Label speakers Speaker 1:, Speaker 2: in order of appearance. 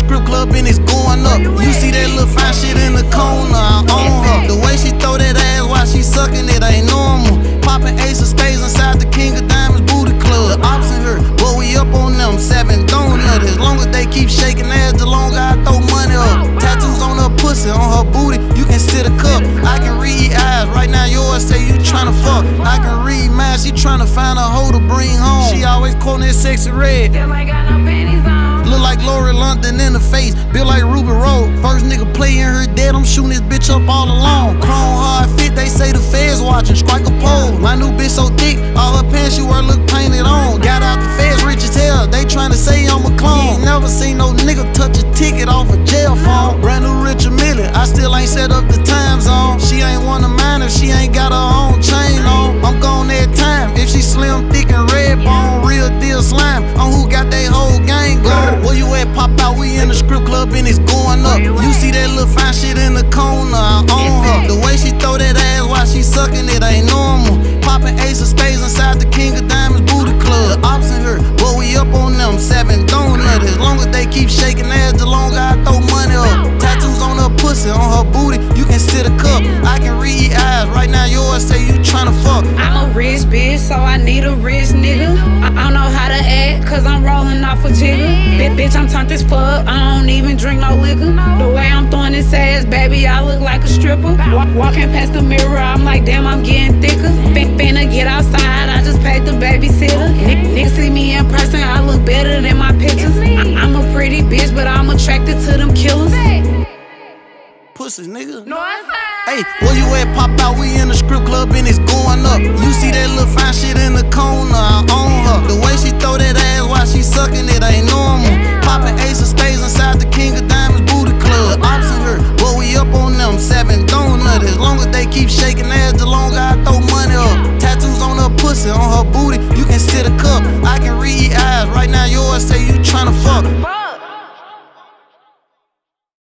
Speaker 1: strip club and it's going up. You see that little fine shit in the corner, I own her. The way she throw that ass while she sucking it ain't normal. Poppin' ace of spades inside the King of Diamonds booty club. The ops in her, but we up on them, 7 donut. As long as they keep shaking ass, the longer I throw money up. Tattoos on her pussy, on her booty, you can sit a cup. I can read eyes, right now yours say you tryna fuck. I can read mine, she tryna find a hoe to bring home. She always quoting that sexy red.
Speaker 2: Still ain't got no panties on.
Speaker 1: Look like Lori London in the face, built like Ruby Road. First nigga play in her dead, I'm shooting this bitch up all alone. Chrome hard fit, they say the feds watching, strike a pole. My new bitch so thick, all her pants she wear look painted on. Got out the feds rich as hell, they tryna say I'm a clone. Ain't never seen no nigga touch a ticket off a jail phone. Brand new Richard Mille, I still ain't set up the time zone. She ain't one of mine if she ain't got her own chain on. I'm gone that time, if she slim, thick and red bone. Real deal slime, on who got they whole gang going. Where you at, pop out, we in the strip club and it's going up. You see that little fine shit in the corner, I own her. The way she throw that ass while she sucking it ain't normal. Poppin' ace of spades inside the King of Diamonds booty club. The ops in her, but we up on them, 7 donut. As long as they keep shaking ass, the longer I throw money up. Tattoos on her pussy, on her booty, you can sit a cup. I can read eyes, right now yours say you tryna fuck.
Speaker 2: I'm a rich bitch, so I need a rich nigga. I don't know how to act, cause I'm rolling off a jigger. Bitch, I'm turned as fuck, I don't even drink no liquor. The way I'm throwing this ass, baby, I look like a stripper. Walking past the mirror, I'm like, damn, I'm getting thicker. Finna get outside, I just paid the babysitter. Niggas see me in person, I look better than my pictures. I'm a pretty bitch, but I'm attracted to them killers.
Speaker 1: Pussy, nigga.
Speaker 2: Northside.
Speaker 1: Hey, where you at, pop out, we in the strip club and it's going up. You see that little fine shit in the corner, I own her. The way she throw that ass while she sucking it ain't normal. Poppin' ace of spades inside the King of Diamonds booty club. The ops in her, but we up on them, 7 donut. As long as they keep shaking ass, the longer I throw money up. Tattoos on her pussy, on her booty, you can sit a cup. I can read eyes, right now yours say you